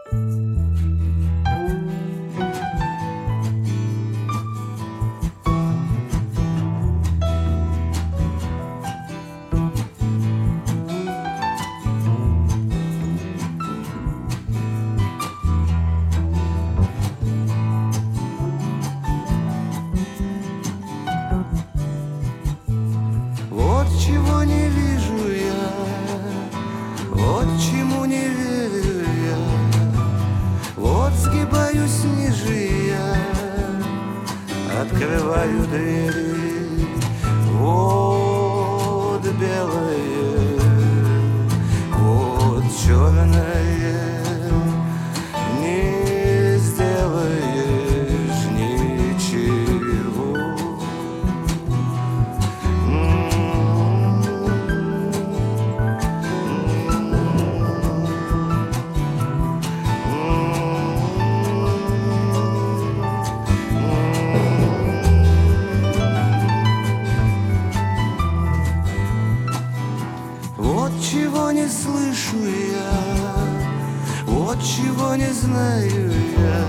Чего не вижу я, вот чему не верю я, вот сгибаюсь ниже я, открываю двери, вот белое, вот черное, не сделаешь ничего. Вот чего не слышу я, вот чего не знаю я,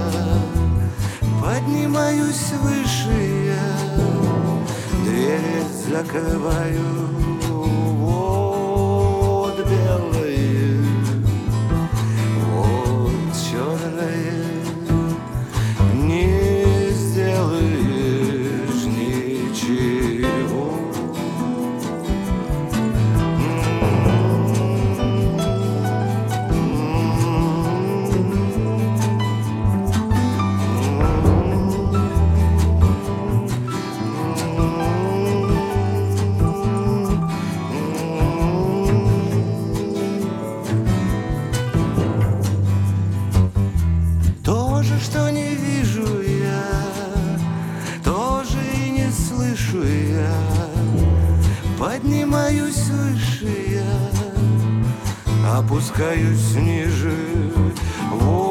поднимаюсь выше я, двери закрываю, вот белое, вот черное, не сделаешь ничего. Что не вижу я, тоже и не слышу я, поднимаюсь выше я, опускаюсь ниже.